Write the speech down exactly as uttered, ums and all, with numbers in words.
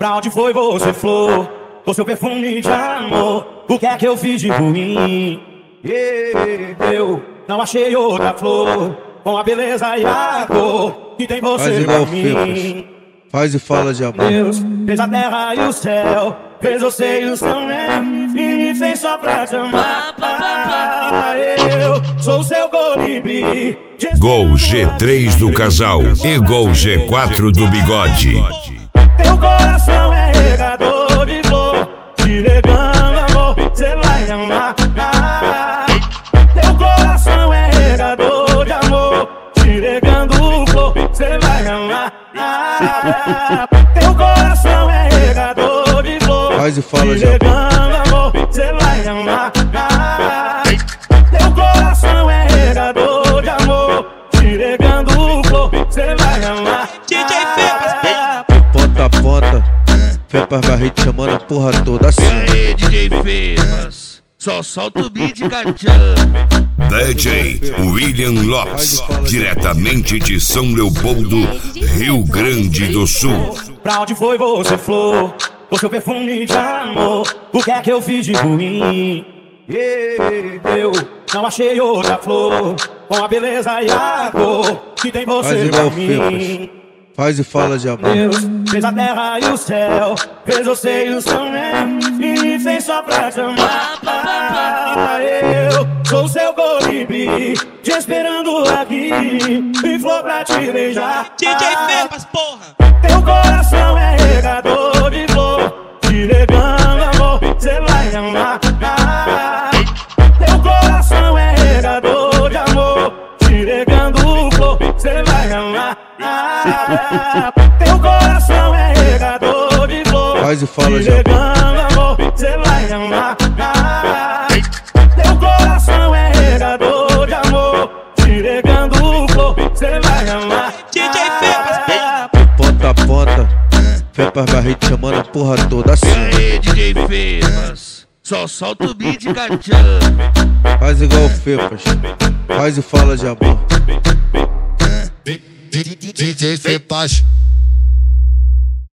Pra onde foi você, flor? Com seu perfume de amor, o que é que eu fiz de ruim? Eu não achei outra flor com a beleza e a cor que tem você pra mim. Faz e fala de amor. Deus fez a terra e o céu, fez você e o céu, né? E me fez só pra te amar. Eu sou o seu colibri. Gol G três do casal e Gol G quatro do bigode. Teu coração é regador de flor, te regando amor, cê vai amar. Teu coração é regador de amor, te regando flor, cê vai amar. Teu coração é regador de flor, faz e fala te de amor. regando amor, cê vai amar. Teu coração é regador de amor, te regando flor, cê vai amar. D J Fepas, Ponta a ponta, Fepas vai te chamando a porra toda assim. e aí, D J Fepas, só solta o beat, cachorro. D J William Lopes, diretamente de São Leopoldo, Rio Grande do Sul. Pra onde foi você, flor? Com seu perfume de amor, o que é que eu fiz de ruim? Eu não achei outra flor com a beleza e a cor que tem você Faz pra igual mim. Faz e fala de amor. Deus fez a terra e o céu, fez você e o céu, né? E me fez só pra te amar. Eu sou o seu colibri, te esperando aqui, e flor pra te beijar. D J Fepas, porra. Teu coração é regador de flor, te regando amor, cê vai amar. Teu coração é regador de amor, te regando flor, cê vai amar. Teu coração é regador de flor, Faz e fala te de amor. regando amor, cê vai amar. Teu coração é regador de amor, te regando flor, cê vai amar. D J Fepas, Ponta a ponta, Fepas vai te chamando a porra toda assim. e aí, D J Fepas, só solta o beat, cachorro. Faz igual o Fepas, faz e fala de amor. D J Fepas.